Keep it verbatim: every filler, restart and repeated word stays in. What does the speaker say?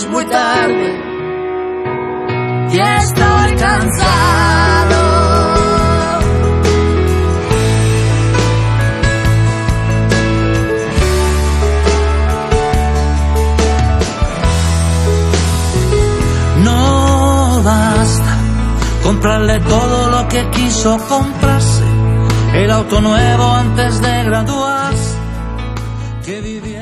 es muy tarde y estoy cansado. No basta comprarle todo lo que quiso comprarse, el auto nuevo antes de graduarse, que vivía